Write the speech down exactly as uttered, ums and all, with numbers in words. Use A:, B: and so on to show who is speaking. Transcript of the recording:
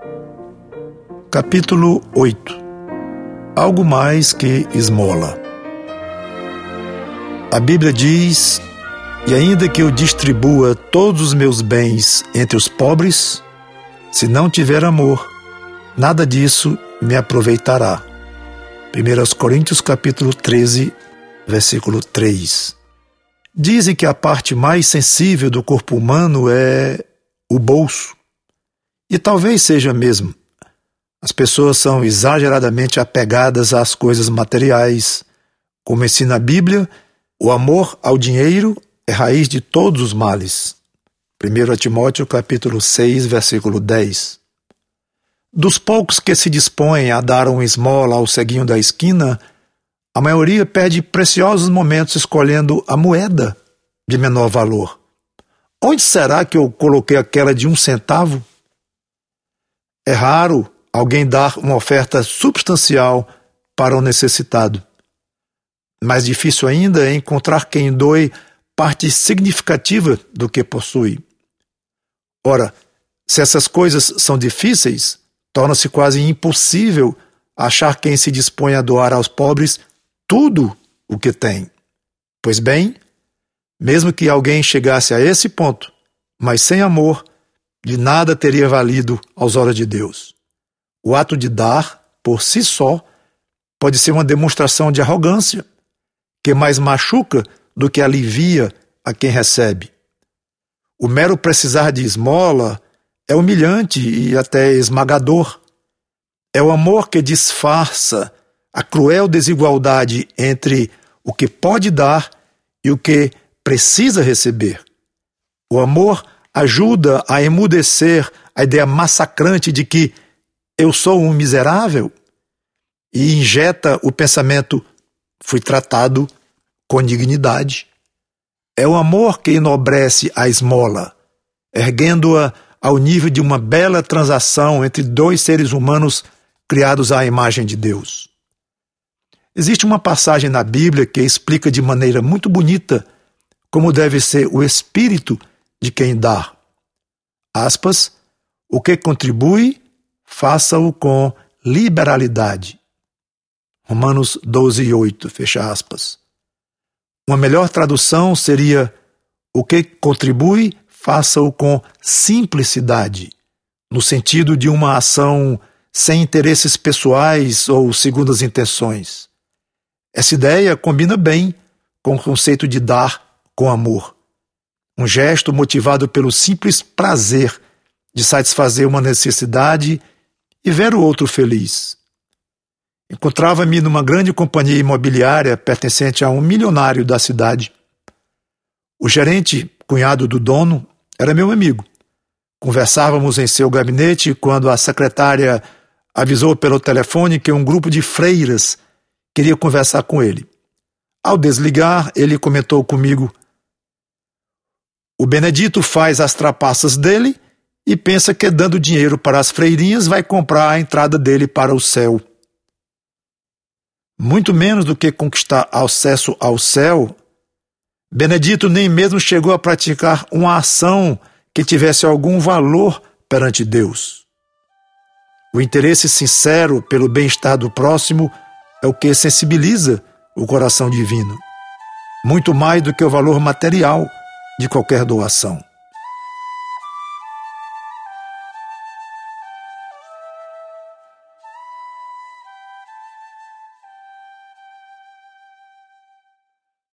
A: Capítulo oito. Algo mais que esmola. A Bíblia diz: e ainda que eu distribua todos os meus bens entre os pobres, se não tiver amor, nada disso me aproveitará. primeira Coríntios capítulo treze, versículo três. Dizem que a parte mais sensível do corpo humano é o bolso. E talvez seja mesmo. As pessoas são exageradamente apegadas às coisas materiais. Como ensina a Bíblia, o amor ao dinheiro é raiz de todos os males. primeira Timóteo capítulo seis, versículo dez. Dos poucos que se dispõem a dar uma esmola ao ceguinho da esquina, a maioria perde preciosos momentos escolhendo a moeda de menor valor. Onde será que eu coloquei aquela de um centavo? É raro alguém dar uma oferta substancial para o necessitado. Mais difícil ainda é encontrar quem doe parte significativa do que possui. Ora, se essas coisas são difíceis, torna-se quase impossível achar quem se dispõe a doar aos pobres tudo o que tem. Pois bem, mesmo que alguém chegasse a esse ponto, mas sem amor, de nada teria valido aos olhos de Deus. O ato de dar, por si só, pode ser uma demonstração de arrogância, que mais machuca do que alivia a quem recebe. O mero precisar de esmola é humilhante e até esmagador. É o amor que disfarça a cruel desigualdade entre o que pode dar e o que precisa receber. O amor ajuda a emudecer a ideia massacrante de que eu sou um miserável e injeta o pensamento: fui tratado com dignidade. É o amor que enobrece a esmola, erguendo-a ao nível de uma bela transação entre dois seres humanos criados à imagem de Deus. Existe uma passagem na Bíblia que explica de maneira muito bonita como deve ser o espírito de quem dá. Aspas, o que contribui, faça-o com liberalidade. Romanos doze, oito, fecha aspas. Uma melhor tradução seria: o que contribui, faça-o com simplicidade, no sentido de uma ação sem interesses pessoais ou segundas intenções. Essa ideia combina bem com o conceito de dar com amor. Um gesto motivado pelo simples prazer de satisfazer uma necessidade e ver o outro feliz. Encontrava-me numa grande companhia imobiliária pertencente a um milionário da cidade. O gerente, cunhado do dono, era meu amigo. Conversávamos em seu gabinete quando a secretária avisou pelo telefone que um grupo de freiras queria conversar com ele. Ao desligar, ele comentou comigo: o Benedito faz as trapaças dele e pensa que dando dinheiro para as freirinhas vai comprar a entrada dele para o céu. Muito menos do que conquistar acesso ao céu, Benedito nem mesmo chegou a praticar uma ação que tivesse algum valor perante Deus. O interesse sincero pelo bem-estar do próximo é o que sensibiliza o coração divino, muito mais do que o valor material de qualquer doação.